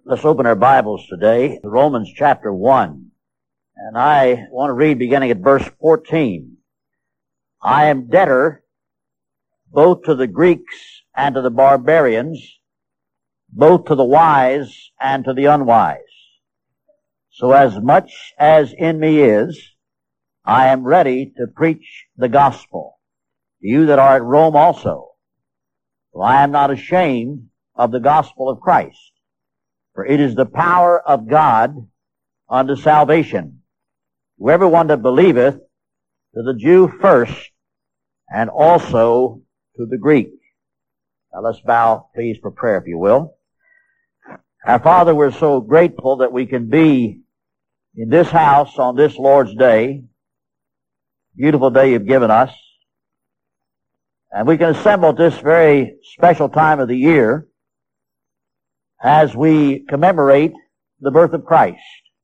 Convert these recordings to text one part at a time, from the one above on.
Let's open our Bibles today to Romans chapter 1. And I want to read beginning at verse 14. I am debtor both to the Greeks and to the barbarians, both to the wise and to the unwise. So as much as in me is, I am ready to preach the gospel to you that are at Rome also. For I am not ashamed of the gospel of Christ. For it is the power of God unto salvation, to everyone that believeth, to the Jew first, and also to the Greek. Now let's bow, please, for prayer, if you will. Our Father, we're so grateful that we can be in this house on this Lord's Day, beautiful day you've given us, and we can assemble at this very special time of the year as we commemorate the birth of Christ,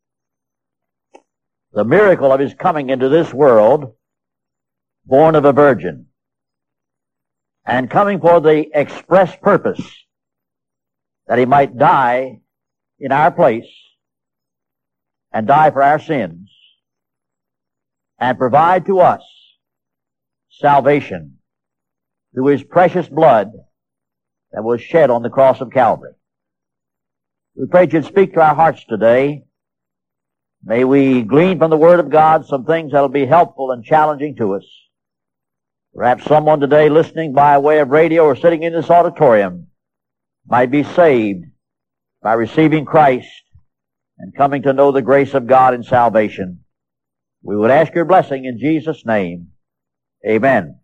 the miracle of His coming into this world, born of a virgin, and coming for the express purpose that He might die in our place and die for our sins and provide to us salvation through His precious blood that was shed on the cross of Calvary. We pray that You'd speak to our hearts today. May we glean from the Word of God some things that will be helpful and challenging to us. Perhaps someone today listening by way of radio or sitting in this auditorium might be saved by receiving Christ and coming to know the grace of God in salvation. We would ask Your blessing in Jesus' name. Amen.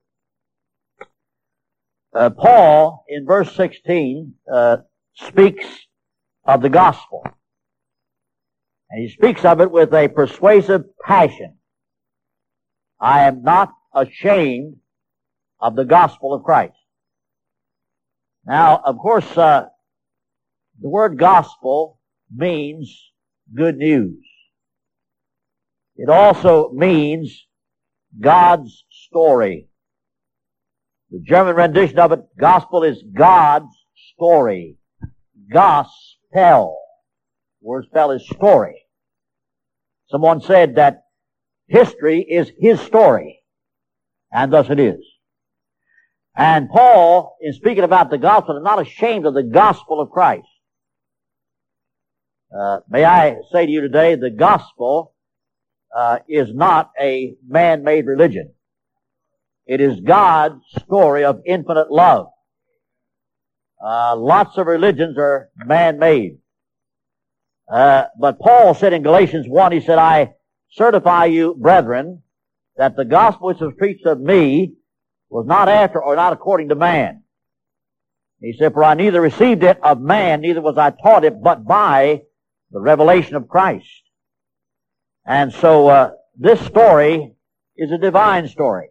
Paul, in verse 16, speaks of the gospel. And he speaks of it with a persuasive passion. I am not ashamed of the gospel of Christ. Now, of course, the word gospel means good news. It also means God's story. The German rendition of it, gospel, is God's story. Gospel. Word spell is story. Someone said that history is His story. And thus it is. And Paul, in speaking about the gospel, is not ashamed of the gospel of Christ. May I say to you today, the gospel is not a man-made religion. It is God's story of infinite love. Lots of religions are man-made. But Paul said in Galatians 1, he said, I certify you, brethren, that the gospel which was preached of me was not after or not according to man. He said, for I neither received it of man, neither was I taught it, but by the revelation of Christ. And so this story is a divine story.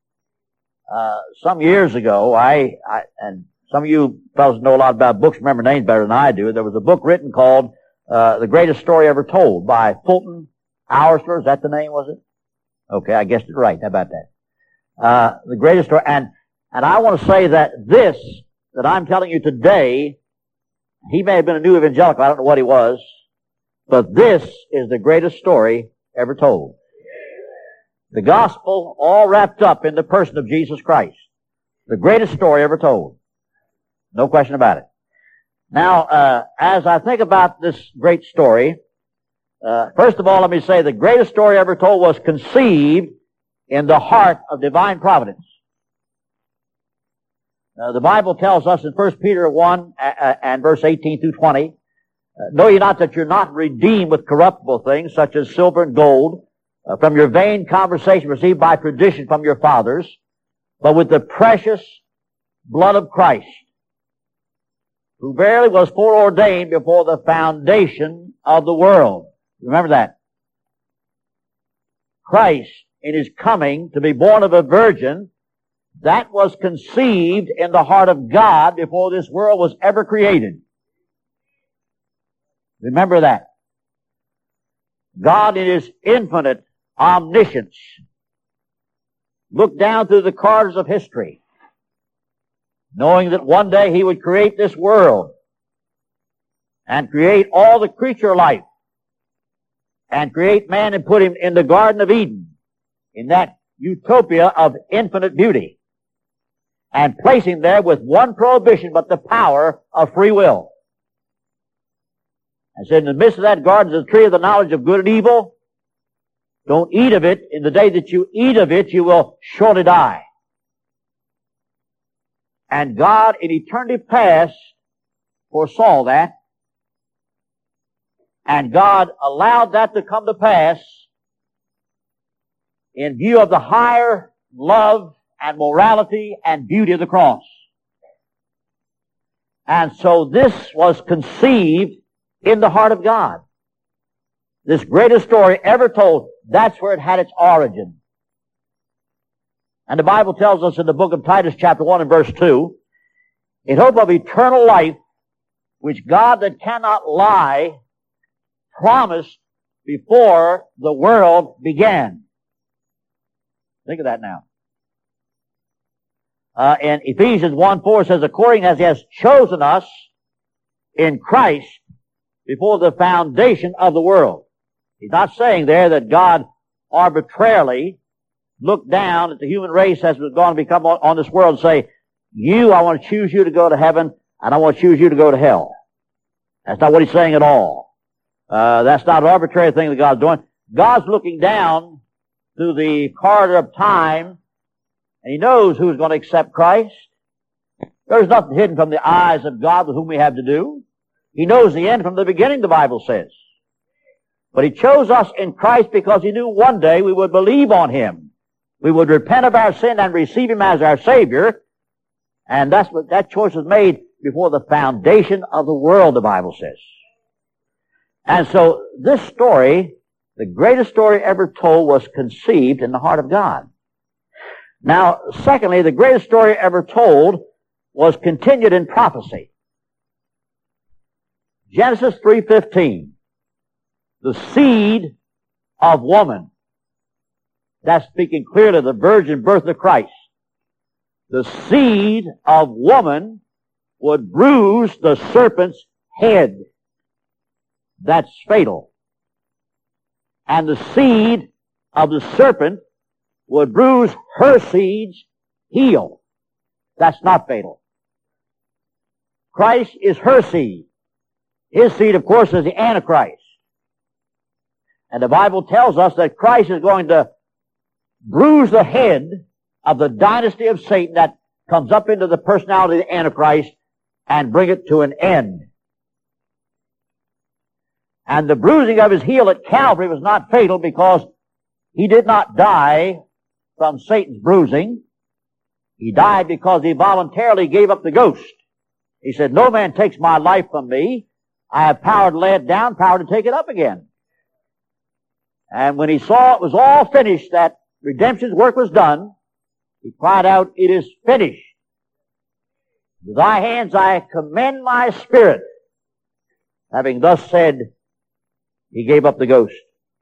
Some years ago, and some of you fellows know a lot about books, remember names better than I do. There was a book written called The Greatest Story Ever Told by Fulton Oursler. Is that the name, was it? Okay, I guessed it right. How about that? The Greatest Story. And I want to say that this, that I'm telling you today, he may have been a new evangelical, I don't know what he was, but this is the greatest story ever told. The gospel all wrapped up in the person of Jesus Christ. The greatest story ever told. No question about it. Now, as I think about this great story, first of all, let me say the greatest story ever told was conceived in the heart of divine providence. The Bible tells us in 1 Peter 1 and verse 18 through 20, know ye not that you're not redeemed with corruptible things such as silver and gold from your vain conversation received by tradition from your fathers, but with the precious blood of Christ, who verily was foreordained before the foundation of the world. Remember that. Christ, in His coming to be born of a virgin, that was conceived in the heart of God before this world was ever created. Remember that. God in His infinite omniscience looked down through the corridors of history, knowing that one day He would create this world and create all the creature life and create man and put him in the Garden of Eden, in that utopia of infinite beauty, and place him there with one prohibition but the power of free will. And said, in the midst of that garden is the tree of the knowledge of good and evil. Don't eat of it. In the day that you eat of it, you will surely die. And God in eternity past foresaw that. And God allowed that to come to pass in view of the higher love and morality and beauty of the cross. And so this was conceived in the heart of God. This greatest story ever told, that's where it had its origin. And the Bible tells us in the book of Titus chapter 1 and verse 2, in hope of eternal life, which God that cannot lie promised before the world began. Think of that now. In Ephesians 1:4 says, according as he has chosen us in Christ before the foundation of the world. He's not saying there that God arbitrarily looked down at the human race as it was going to become on this world and say, I want to choose you to go to heaven, and I want to choose you to go to hell. That's not what he's saying at all. That's not an arbitrary thing that God's doing. God's looking down through the corridor of time, and he knows who's going to accept Christ. There's nothing hidden from the eyes of God with whom we have to do. He knows the end from the beginning, the Bible says. But he chose us in Christ because he knew one day we would believe on him. We would repent of our sin and receive him as our Savior. And that choice was made before the foundation of the world, the Bible says. And so this story, the greatest story ever told, was conceived in the heart of God. Now, secondly, the greatest story ever told was continued in prophecy. Genesis 3:15. The seed of woman. That's speaking clearly of the virgin birth of Christ. The seed of woman would bruise the serpent's head. That's fatal. And the seed of the serpent would bruise her seed's heel. That's not fatal. Christ is her seed. His seed, of course, is the Antichrist. And the Bible tells us that Christ is going to bruise the head of the dynasty of Satan that comes up into the personality of the Antichrist and bring it to an end. And the bruising of his heel at Calvary was not fatal because he did not die from Satan's bruising. He died because he voluntarily gave up the ghost. He said, no man takes my life from me. I have power to lay it down, power to take it up again. And when he saw it was all finished, that redemption's work was done, he cried out, it is finished. To thy hands I commend my spirit. Having thus said, he gave up the ghost.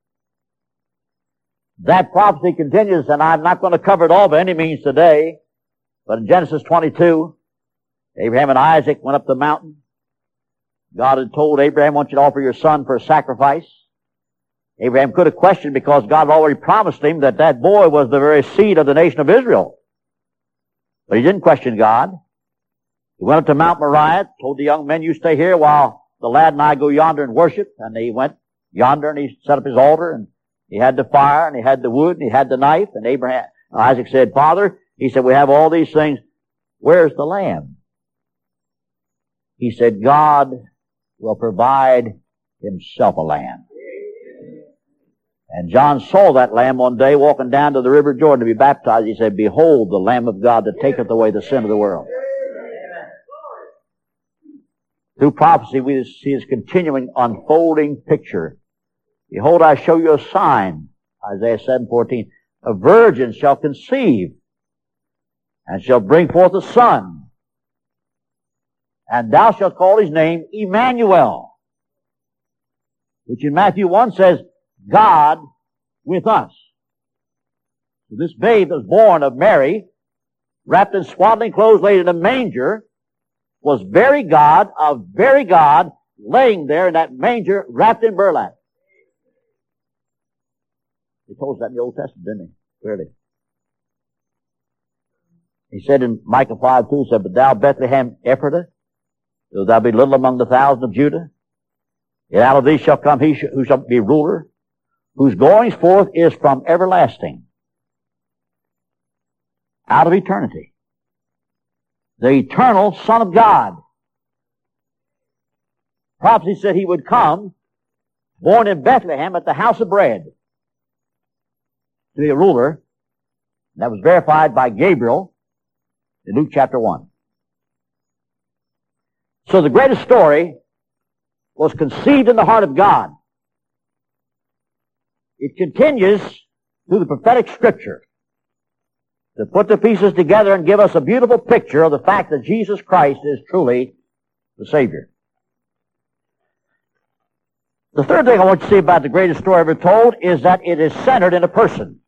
That prophecy continues, and I'm not going to cover it all by any means today, but in Genesis 22, Abraham and Isaac went up the mountain. God had told Abraham, I want you to offer your son for a sacrifice. Abraham could have questioned because God had already promised him that that boy was the very seed of the nation of Israel. But he didn't question God. He went up to Mount Moriah, told the young men, you stay here while the lad and I go yonder and worship. And he went yonder and he set up his altar and he had the fire and he had the wood and he had the knife. And Isaac said, Father, he said, we have all these things. Where's the lamb? He said, God will provide himself a lamb. And John saw that lamb one day walking down to the river Jordan to be baptized. He said, behold the Lamb of God that taketh away the sin of the world. Through prophecy, we see his continuing unfolding picture. Behold, I show you a sign, Isaiah 7:14. A virgin shall conceive and shall bring forth a son. And thou shalt call his name Emmanuel, which in Matthew 1 says, God with us. So this babe that was born of Mary, wrapped in swaddling clothes, laid in a manger, was very God, of very God, laying there in that manger wrapped in burlap. He told us that in the Old Testament, didn't he? Clearly. He said in Micah 5:2, he said, "But thou, Bethlehem Ephratah, though thou be little among the thousands of Judah, yet out of thee shall come he who shall be ruler, whose goings forth is from everlasting, out of eternity. The eternal Son of God." Prophecy said he would come, born in Bethlehem at the house of bread, to be a ruler. That was verified by Gabriel in Luke chapter 1. So the greatest story was conceived in the heart of God. It continues through the prophetic scripture to put the pieces together and give us a beautiful picture of the fact that Jesus Christ is truly the Savior. The third thing I want you to see about the greatest story ever told is that it is centered in a person.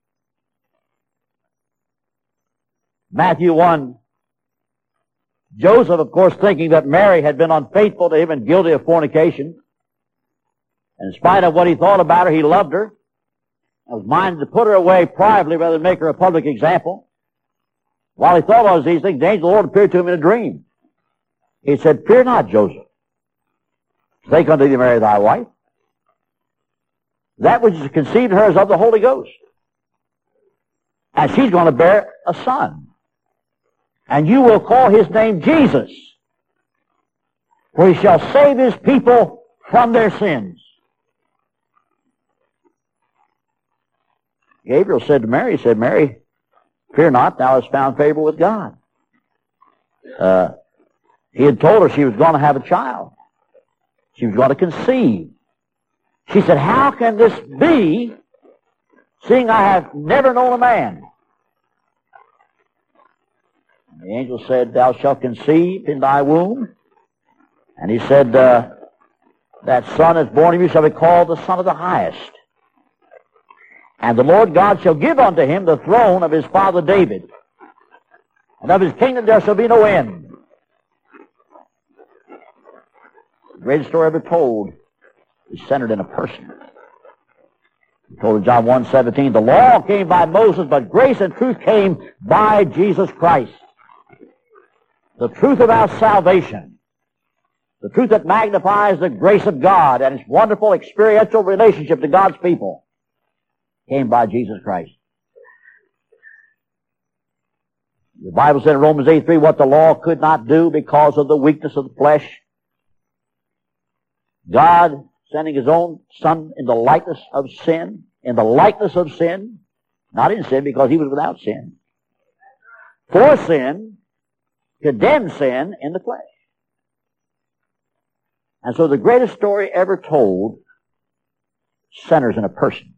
Matthew 1, Joseph, of course, thinking that Mary had been unfaithful to him and guilty of fornication, and in spite of what he thought about her, he loved her, and was minded to put her away privately rather than make her a public example. While he thought all these things, the angel of the Lord appeared to him in a dream. He said, "Fear not, Joseph. Take unto thee Mary thy wife. That which is conceived in her is of the Holy Ghost. And she's going to bear a son. And you will call his name Jesus, for he shall save his people from their sins." Gabriel said to Mary, he said, "Mary, fear not, thou hast found favor with God." He had told her she was going to have a child. She was going to conceive. She said, "How can this be, seeing I have never known a man?" And the angel said, "Thou shalt conceive in thy womb." And he said, "That son that's born of you shall be called the Son of the Highest. And the Lord God shall give unto him the throne of his father David. And of his kingdom there shall be no end." The greatest story ever told is centered in a person. He told in John 1:17, "The law came by Moses, but grace and truth came by Jesus Christ." The truth about salvation, the truth that magnifies the grace of God and its wonderful experiential relationship to God's people, came by Jesus Christ. The Bible said in Romans 8:3, what the law could not do because of the weakness of the flesh, God sending his own Son in the likeness of sin, not in sin because he was without sin, for sin, condemned sin in the flesh. And so the greatest story ever told centers in a person.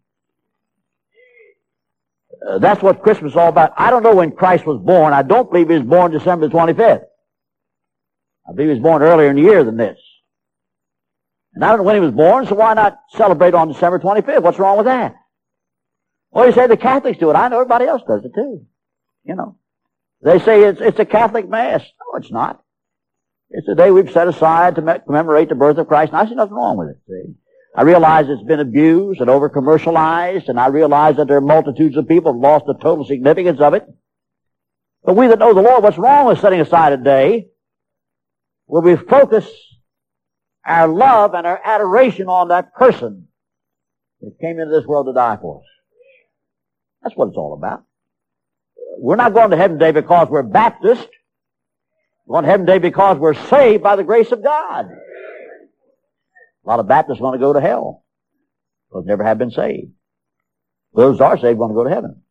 That's what Christmas is all about. I don't know when Christ was born. I don't believe he was born December 25th. I believe he was born earlier in the year than this. And I don't know when he was born, so why not celebrate on December 25th? What's wrong with that? Well, you say the Catholics do it. I know everybody else does it too. You know. They say it's a Catholic Mass. No, it's not. It's a day we've set aside to commemorate the birth of Christ, and I see nothing wrong with it, see. I realize it's been abused and over-commercialized, and I realize that there are multitudes of people who have lost the total significance of it. But we that know the Lord, what's wrong with setting aside a day where we focus our love and our adoration on that person that came into this world to die for us? That's what it's all about. We're not going to heaven today because we're Baptist. We're going to heaven today because we're saved by the grace of God. A lot of Baptists want to go to hell because they never have been saved. Those that are saved want to go to heaven.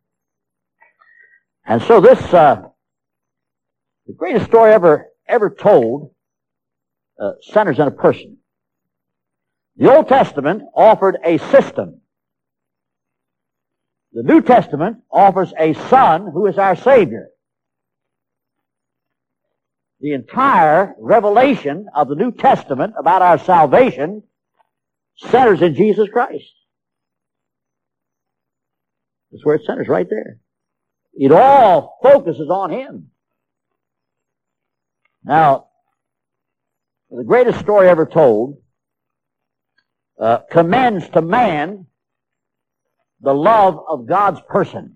And so this, the greatest story ever told, centers in a person. The Old Testament offered a system. The New Testament offers a Son who is our Savior. The entire revelation of the New Testament about our salvation centers in Jesus Christ. That's where it centers, right there. It all focuses on Him. Now, the greatest story ever told, commends to man the love of God's person.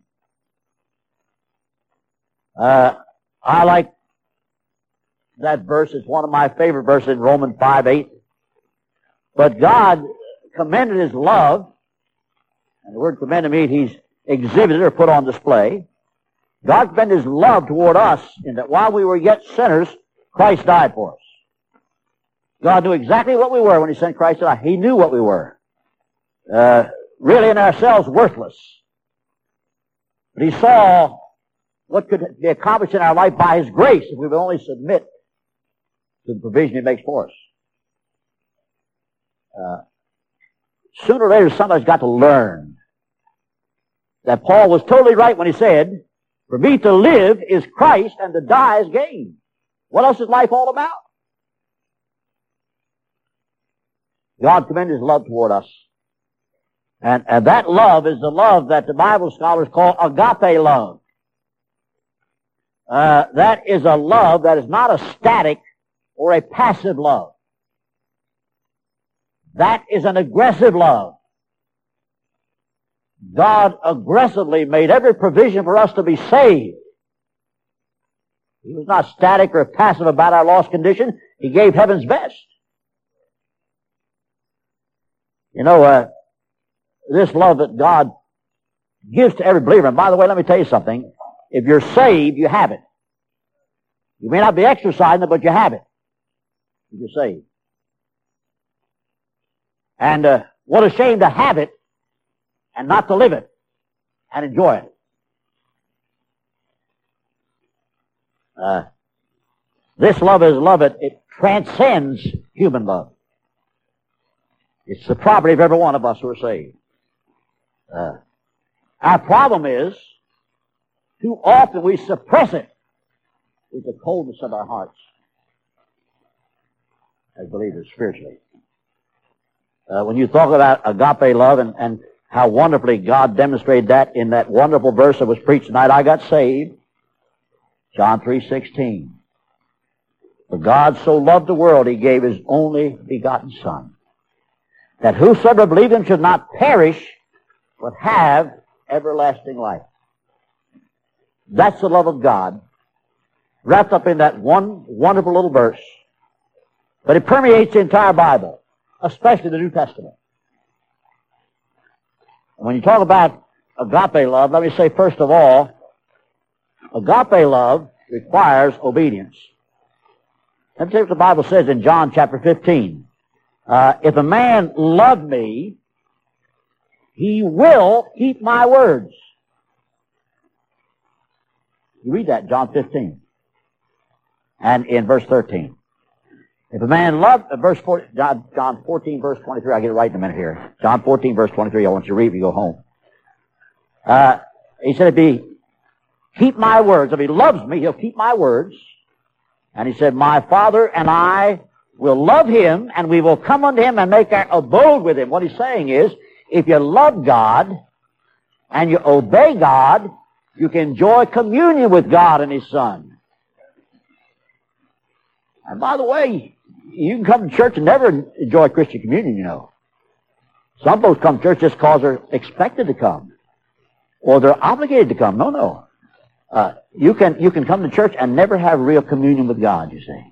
I like that verse. It's one of my favorite verses in Romans 5:8. But God commended His love, and the word commended means He's exhibited or put on display. God commended His love toward us in that while we were yet sinners, Christ died for us. God knew exactly what we were when He sent Christ to die. He knew what we were. Really in ourselves worthless. But He saw what could be accomplished in our life by His grace if we would only submit to the provision He makes for us. Sooner or later, somebody's got to learn that Paul was totally right when he said, "For me to live is Christ, and to die is gain." What else is life all about? God commended His love toward us. And that love is the love that the Bible scholars call agape love. That is a love that is not a static or a passive love. That is an aggressive love. God aggressively made every provision for us to be saved. He was not static or passive about our lost condition. He gave heaven's best. You know, this love that God gives to every believer, and by the way, let me tell you something. If you're saved, you have it. You may not be exercising it, but you have it. If you're saved. And what a shame to have it and not to live it and enjoy it. This love is love. It transcends human love. It's the property of every one of us who are saved. Our problem is, too often we suppress it with the coldness of our hearts as believers spiritually. When you talk about agape love and how wonderfully God demonstrated that in that wonderful verse that was preached tonight, I got saved, John 3:16. For God so loved the world, He gave His only begotten Son, that whosoever believed Him should not perish, but have everlasting life. That's the love of God, wrapped up in that one wonderful little verse. But it permeates the entire Bible, especially the New Testament. And when you talk about agape love, let me say first of all, agape love requires obedience. Let me tell you what the Bible says in John chapter 15. If a man love me, he will keep my words. You read that, John 15. And in verse 13. If a man love, John 14, verse 23, I'll get it right in a minute here. John 14, verse 23, I want you to read when you go home. He said, if he keep my words, if he loves me, he'll keep my words. And he said, my Father and I will love him, and we will come unto him and make our abode with him. What he's saying is, if you love God and you obey God, you can enjoy communion with God and His Son. And by the way, you can come to church and never enjoy Christian communion, you know. Some folks come to church just because they're expected to come, or they're obligated to come. No. You can come to church and never have real communion with God, you see.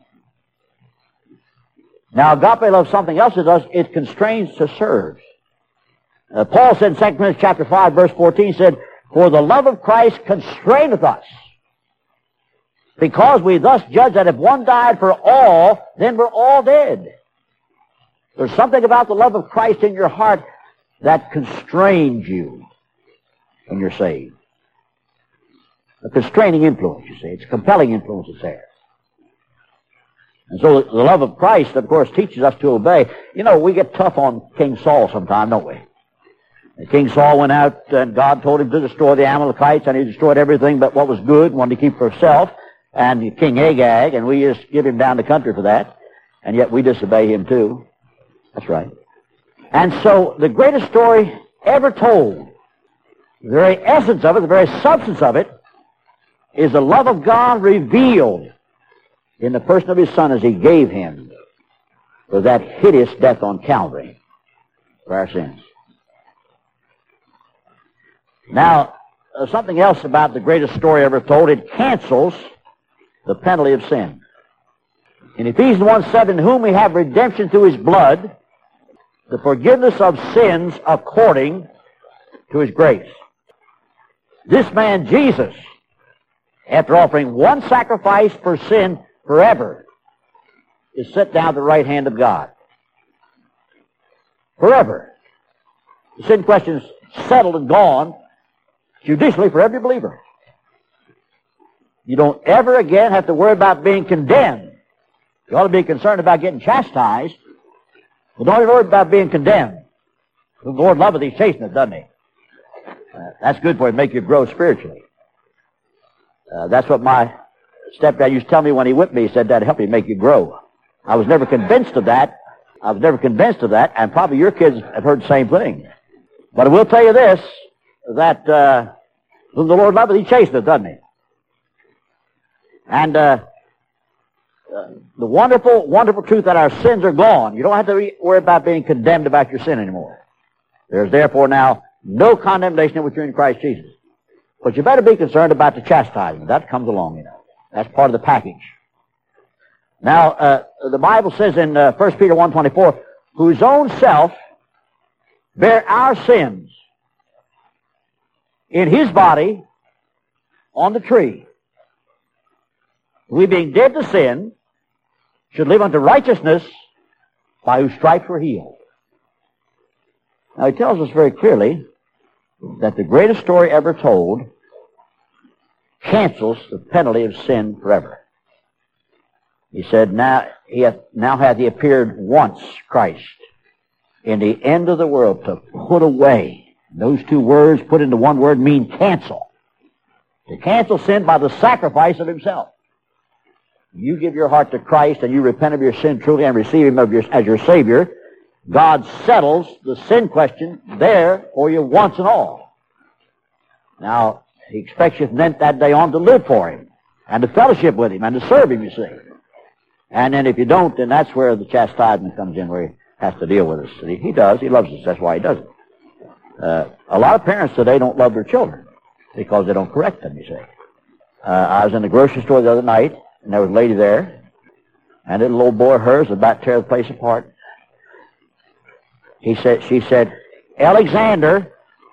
Now, agape love, something else it does, it constrains to serve. Paul said in 2 Corinthians chapter 5, verse 14, said, for the love of Christ constraineth us, because we thus judge that if one died for all, then we're all dead. There's something about the love of Christ in your heart that constrains you when you're saved. A constraining influence, you see. It's a compelling influence that's there. And so the love of Christ, of course, teaches us to obey. You know, we get tough on King Saul sometimes, don't we? And King Saul went out and God told him to destroy the Amalekites, and he destroyed everything but what was good, wanted to keep for himself, and King Agag, and we just give him down the country for that, and yet we disobey him too. That's right. And so the greatest story ever told, the very essence of it, the very substance of it, is the love of God revealed in the person of His Son as He gave Him for that hideous death on Calvary for our sins. Now, something else about the greatest story ever told, it cancels the penalty of sin. In Ephesians 1:7, in whom we have redemption through his blood, the forgiveness of sins according to his grace. This man, Jesus, after offering one sacrifice for sin forever, is set down at the right hand of God. Forever. The sin question is settled and gone judicially for every believer. You don't ever again have to worry about being condemned. You ought to be concerned about getting chastised, but don't ever worry about being condemned. The Lord loveth thee, chasteneth, doesn't he? That's good for you to make you grow spiritually. That's what my stepdad used to tell me when he whipped me. He said, that'd help you make you grow. I was never convinced of that. And probably your kids have heard the same thing. But I will tell you this, that whom the Lord loveth, he chasteneth, doesn't he? And the wonderful, wonderful truth that our sins are gone. You don't have to worry about being condemned about your sin anymore. There's therefore now no condemnation which you're in Christ Jesus. But you better be concerned about the chastisement. That comes along, you know. That's part of the package. Now, the Bible says in 1 Peter 1:24, whose own self bare our sins in his body on the tree. We being dead to sin should live unto righteousness, by whose stripes we're healed. Now, he tells us very clearly that the greatest story ever told cancels the penalty of sin forever. He said, now hath he appeared once, Christ, in the end of the world to put away. Those two words put into one word mean cancel. To cancel sin by the sacrifice of himself. You give your heart to Christ and you repent of your sin truly and receive him as your Savior, God settles the sin question there for you once and all. Now, he expects you from that day on to live for him and to fellowship with him and to serve him, you see. And then if you don't, then that's where the chastisement comes in, where he has to deal with us. He does. He loves us. That's why he does it. A lot of parents today don't love their children because they don't correct them, you see. I was in the grocery store the other night, and there was a lady there, and a little old boy of hers was about to tear the place apart. She said, Alexander,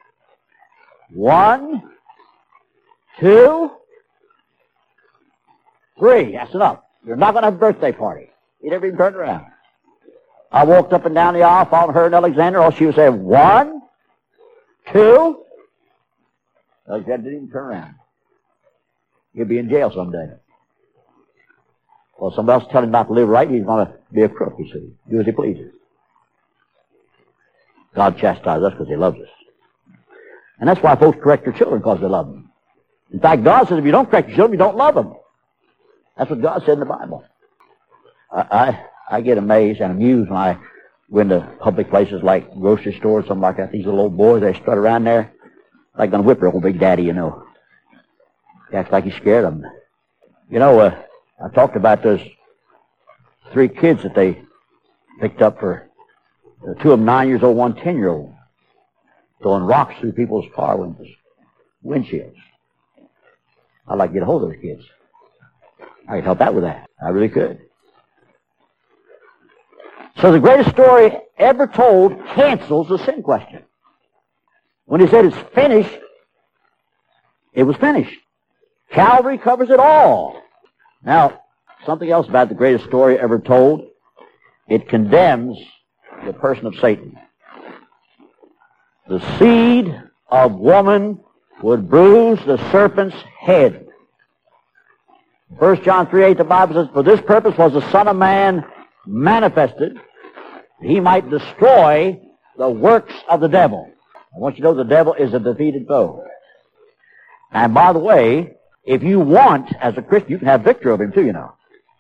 1, 2, 3. That's enough. You're not going to have a birthday party. He never even turned around. I walked up and down the aisle, following her and Alexander. All she was saying, 1, 2. Alexander didn't even turn around. He'll be in jail someday. Well, somebody else tell him not to live right. He's going to be a crook, you see. Do as he pleases. God chastises us because he loves us. And that's why folks correct their children, because they love them. In fact, God says if you don't correct your children, you don't love them. That's what God said in the Bible. I get amazed and amused when I go into public places like grocery stores, something like that. These little old boys, they strut around there like going to whip their old big daddy, you know. He acts like he's scared of them. You know, I talked about those 3 kids that they picked up for 2 of them 9 years old, 1 10-year-old, throwing rocks through people's car windshields. I'd like to get a hold of those kids. I could help out with that. I really could. So the greatest story ever told cancels the sin question. When he said it's finished, it was finished. Calvary covers it all. Now, something else about the greatest story ever told. It condemns the person of Satan. The seed of woman would bruise the serpent's head. 1 John 3:8, the Bible says, for this purpose was the Son of Man manifested, that he might destroy the works of the devil. I want you to know the devil is a defeated foe. And by the way, if you want, as a Christian, you can have victory over him too, you know.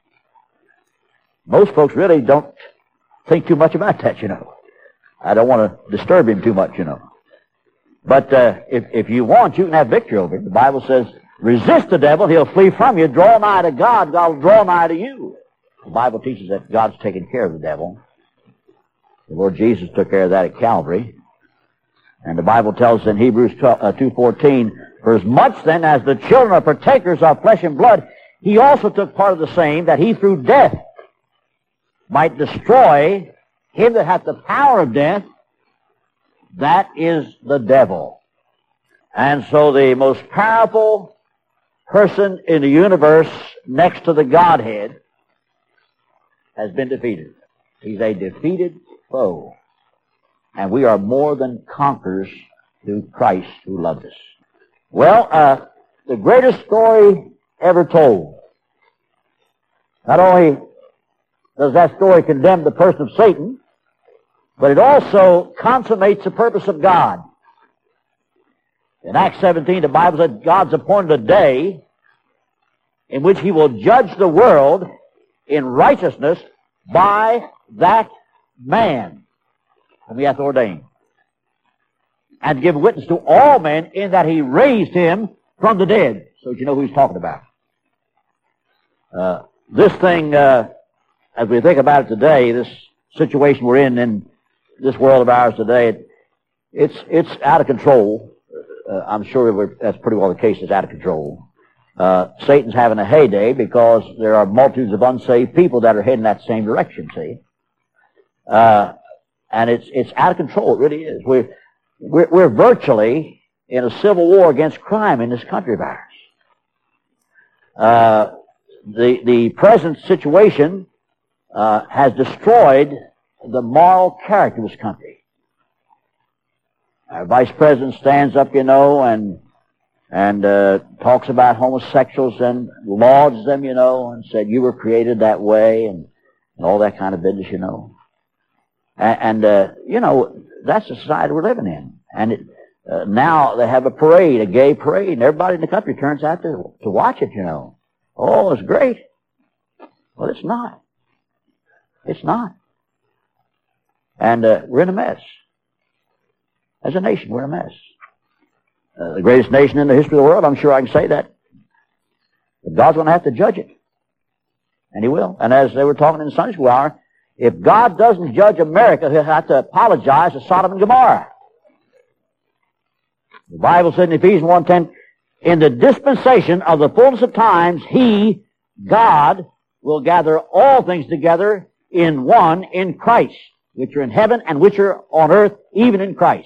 Most folks really don't think too much about that, you know. I don't want to disturb him too much, you know. But if you want, you can have victory over him. The Bible says, resist the devil, he'll flee from you. Draw nigh to God, God will draw nigh to you. The Bible teaches that God's taken care of the devil. The Lord Jesus took care of that at Calvary. And the Bible tells us in Hebrews 2:14, for as much then as the children are partakers of flesh and blood, he also took part of the same, that he through death might destroy him that hath the power of death, that is the devil. And so the most powerful person in the universe next to the Godhead has been defeated. He's a defeated foe. And we are more than conquerors through Christ who loved us. Well, the greatest story ever told. Not only does that story condemn the person of Satan, but it also consummates the purpose of God. In Acts 17, the Bible said God's appointed a day in which he will judge the world in righteousness by that man whom he hath ordained, and give witness to all men in that he raised him from the dead. So that you know who he's talking about. This thing, as we think about it today, this situation we're in this world of ours today, it's out of control. I'm sure that's pretty well the case. It's out of control. Satan's having a heyday because there are multitudes of unsaved people that are heading that same direction, see? And it's out of control. It really is. We're virtually in a civil war against crime in this country of ours. The present situation has destroyed the moral character of this country. Our vice president stands up, and talks about homosexuals and lauds them, and said you were created that way and all that kind of business, And that's the society we're living in. And now they have a parade, a gay parade, and everybody in the country turns out to watch it, Oh, it's great. Well, it's not. It's not. And we're in a mess. As a nation, we're in a mess. The greatest nation in the history of the world, I'm sure I can say that. But God's going to have to judge it. And he will. And as they were talking in the Sunday school hour, if God doesn't judge America, he'll have to apologize to Sodom and Gomorrah. The Bible said in Ephesians 1:10, in the dispensation of the fullness of times, he, God, will gather all things together in one, in Christ, which are in heaven and which are on earth, even in Christ.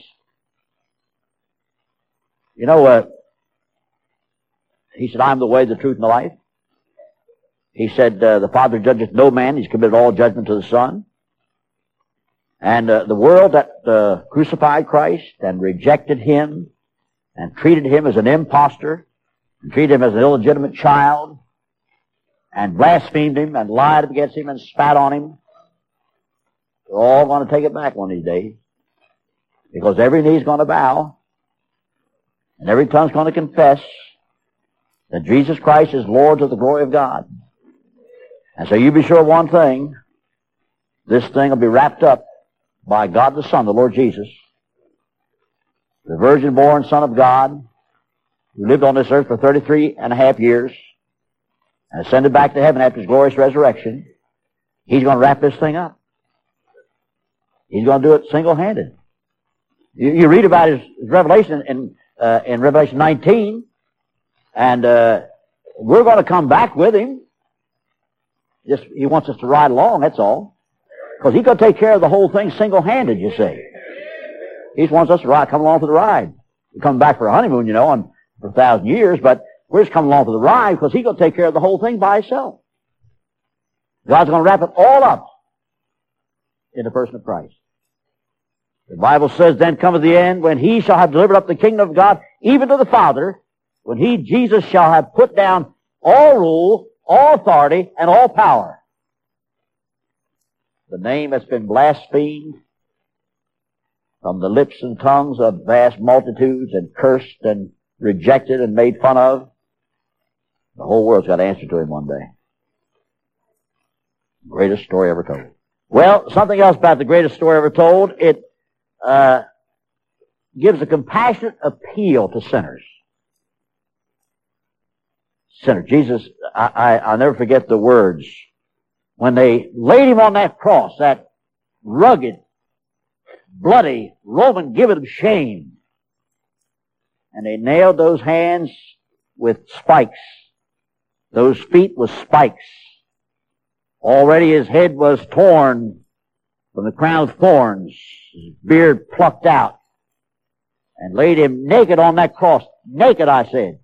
He said, I am the way, the truth, and the life. He said, the Father judgeth no man. He's committed all judgment to the Son. And the world that crucified Christ and rejected him and treated him as an impostor and treated him as an illegitimate child and blasphemed him and lied against him and spat on him, they're all going to take it back one of these days. Because every knee's going to bow and every tongue's going to confess that Jesus Christ is Lord to the glory of God. And so you be sure of one thing, this thing will be wrapped up by God the Son, the Lord Jesus, the virgin-born Son of God, who lived on this earth for 33 and a half years and ascended back to heaven after his glorious resurrection. He's going to wrap this thing up. He's going to do it single-handed. You read about his revelation in Revelation 19, and we're going to come back with him. Just, he wants us to ride along, that's all. Because he's going to take care of the whole thing single-handed, you see. He just wants us to come along for the ride. We're coming back for a honeymoon, for 1,000 years, but we're just coming along for the ride because he's going to take care of the whole thing by himself. God's going to wrap it all up in the person of Christ. The Bible says, then cometh the end, when he shall have delivered up the kingdom of God, even to the Father, when he, Jesus, shall have put down all rule, all authority, and all power. The name that's been blasphemed from the lips and tongues of vast multitudes and cursed and rejected and made fun of. The whole world's got to answer to him one day. Greatest story ever told. Well, something else about the greatest story ever told. It gives a compassionate appeal to sinners. Sinners. Jesus, I'll never forget the words when they laid him on that cross, that rugged, bloody Roman giving him shame, and they nailed those hands with spikes, those feet with spikes. Already his head was torn from the crown of thorns, his beard plucked out, and laid him naked on that cross. Naked, I said.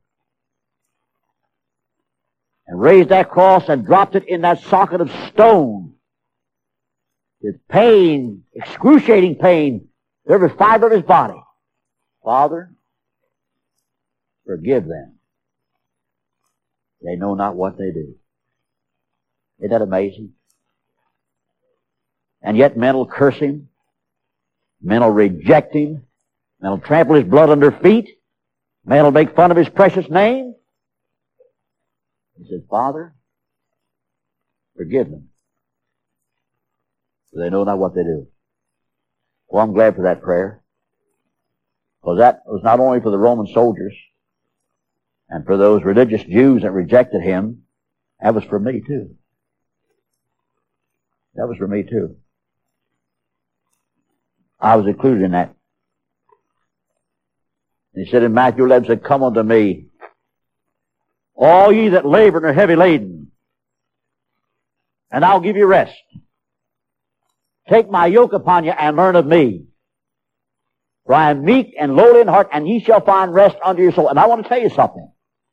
And raised that cross and dropped it in that socket of stone. With pain, excruciating pain, every fiber of his body. Father, forgive them. They know not what they do. Isn't that amazing? And yet men will curse him. Men will reject him. Men will trample his blood under feet. Men will make fun of his precious name. He said, Father, forgive them. For they know not what they do. Well, I'm glad for that prayer. Because that was not only for the Roman soldiers and for those religious Jews that rejected him, that was for me too. That was for me too. I was included in that. He said in Matthew 11, said, come unto me, all ye that labor and are heavy laden, and I'll give you rest. Take my yoke upon you and learn of me. For I am meek and lowly in heart, and ye shall find rest unto your soul. And I want to tell you something.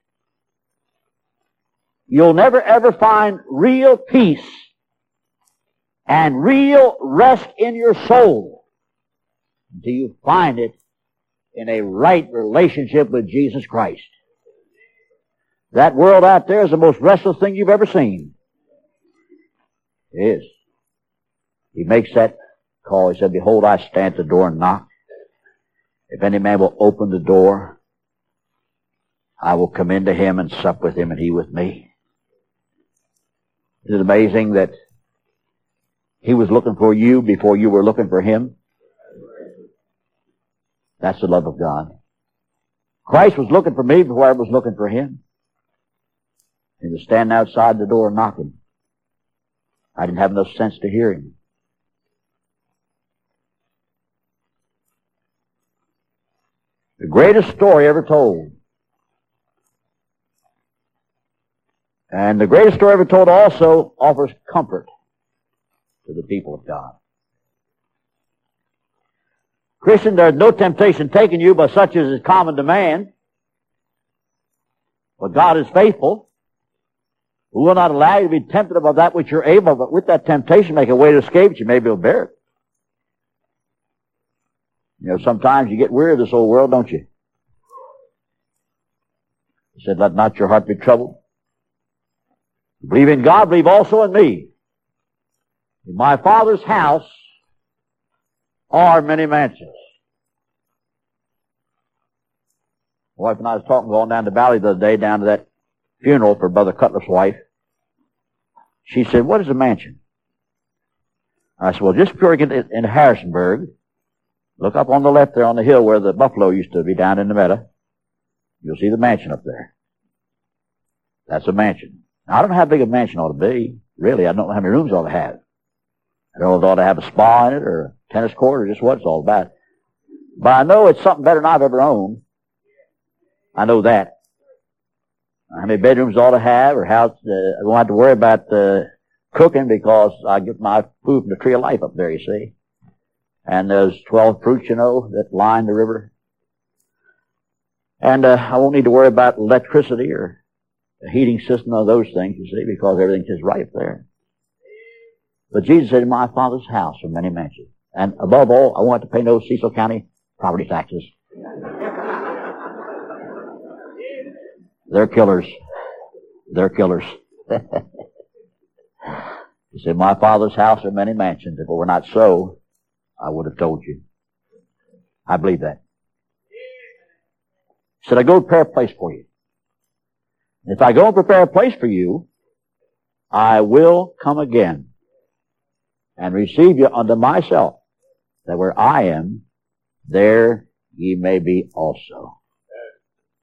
You'll never ever find real peace and real rest in your soul until you find it in a right relationship with Jesus Christ. That world out there is the most restless thing you've ever seen. It is. He makes that call. He said, behold, I stand at the door and knock. If any man will open the door, I will come into him and sup with him and he with me. Isn't it amazing that he was looking for you before you were looking for him? That's the love of God. Christ was looking for me before I was looking for him. He was standing outside the door knocking. I didn't have enough sense to hear him. The greatest story ever told. And the greatest story ever told also offers comfort to the people of God. Christian, there's no temptation taken you but such as is common to man. But God is faithful, who will not allow you to be tempted above that which you're able, but with that temptation make a way to escape that you may be able to bear it. You know, sometimes you get weary of this old world, don't you? He said, let not your heart be troubled. Believe in God, believe also in me. In my Father's house are many mansions. My wife and I was talking going down the valley the other day, down to that funeral for Brother Cutler's wife. She said, what is a mansion? I said, well, just before you get into Harrisonburg, look up on the left there on the hill where the buffalo used to be down in the meadow. You'll see the mansion up there. That's a mansion. Now, I don't know how big a mansion ought to be. Really, I don't know how many rooms it ought to have. I don't know if it ought to have a spa in it or a tennis court or just what it's all about. But I know it's something better than I've ever owned. I know that. How many bedrooms it ought to have or how I won't have to worry about cooking because I get my food from the tree of life up there, you see. And there's 12 fruits, you know, that line the river. And I won't need to worry about electricity or a heating system or those things, you see, because everything's just right there. But Jesus said, in my Father's house are many mansions. And above all, I want to pay no Cecil County property taxes. They're killers. They're killers. He said, my Father's house are many mansions. If it were not so, I would have told you. I believe that. He said, I go prepare a place for you. If I go and prepare a place for you, I will come again and receive you unto myself, that where I am, there ye may be also.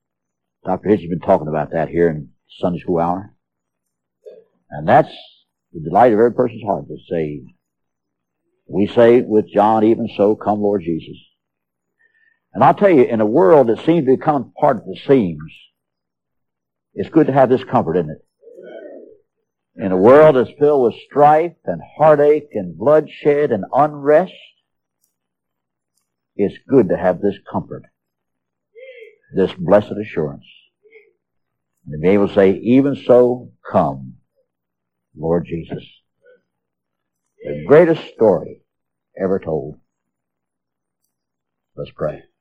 Dr. Hitch has been talking about that here in Sunday School Hour. And that's the delight of every person's heart that's saved. We say with John, even so, come Lord Jesus. And I'll tell you, in a world that seems to become apart at the seams, it's good to have this comfort, isn't it? In a world that's filled with strife and heartache and bloodshed and unrest, it's good to have this comfort, this blessed assurance. And to be able to say, even so, come, Lord Jesus. The greatest story ever told. Let's pray.